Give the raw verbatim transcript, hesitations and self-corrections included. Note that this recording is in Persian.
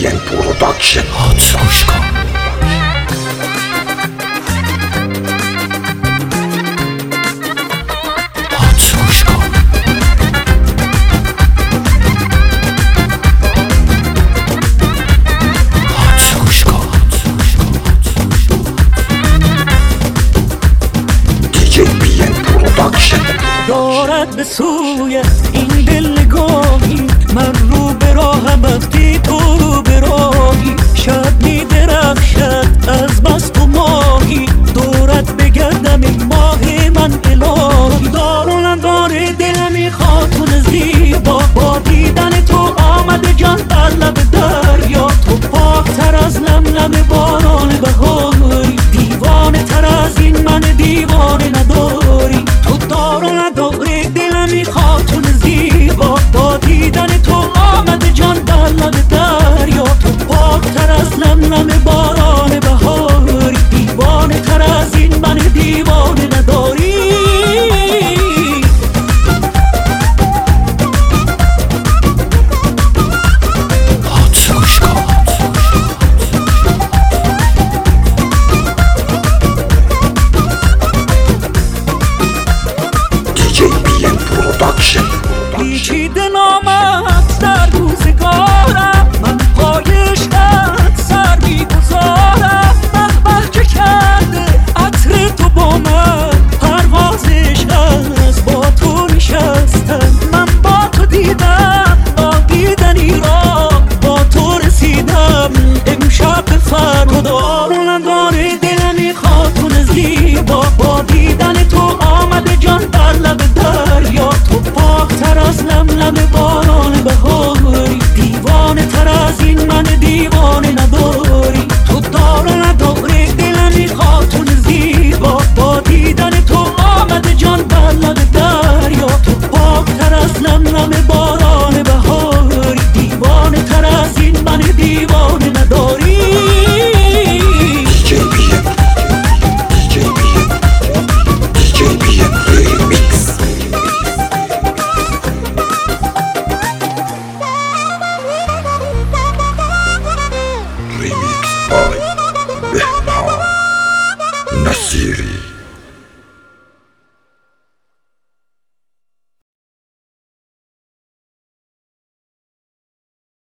بی ام پروداکشن. هات گوش کن. هات گوش کن. هات گوش کن. دیجی بی ام پروداکشن. دارد به سوی این دل نگاهی، من رو به راهم وقتی تو رو به راهی. شب می درخشد از مست و ماهی، دورت بگردم این ماه من الهی. دارم داره دل میخواد تو زیبا، با دیدن تو آمده جان بر لب دریا. تو پاکتر از لملم باران بهاری، دیوانه تر از این من دیوانه نداری. تو دارو نداره دلم میخواد تو زیبا، با دیدن تو آمده جان در لب دریا. تو پاکتر از لملم باران بهاری، دیوانه تر از این من دیوانه نداری. هات گوش کن. دیجی بی ام پروداکشن. پیچیده نامم